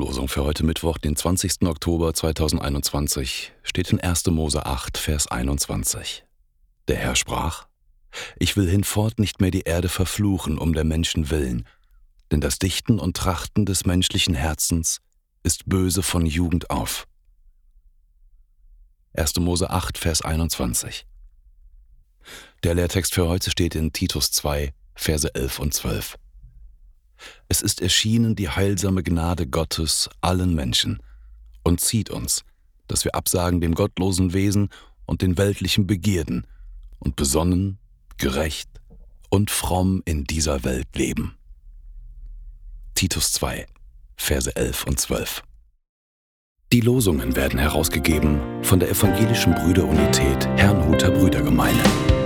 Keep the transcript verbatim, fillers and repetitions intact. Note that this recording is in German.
Tageslosung für heute Mittwoch, den zwanzigsten Oktober zweitausendeinundzwanzig, steht in erster Mose acht, Vers einundzwanzig. Der Herr sprach: Ich will hinfort nicht mehr die Erde verfluchen um der Menschen willen, denn das Dichten und Trachten des menschlichen Herzens ist böse von Jugend auf. erster Mose acht, Vers einundzwanzig. Der Lehrtext für heute steht in Titus zwei, Verse elf und zwölf. Es ist erschienen die heilsame Gnade Gottes allen Menschen und zieht uns, dass wir absagen dem gottlosen Wesen und den weltlichen Begierden und besonnen, gerecht und fromm in dieser Welt leben. Titus zwei, Verse elf und zwölf. Die Losungen werden herausgegeben von der Evangelischen Brüderunität Herrnhuter Brüdergemeine.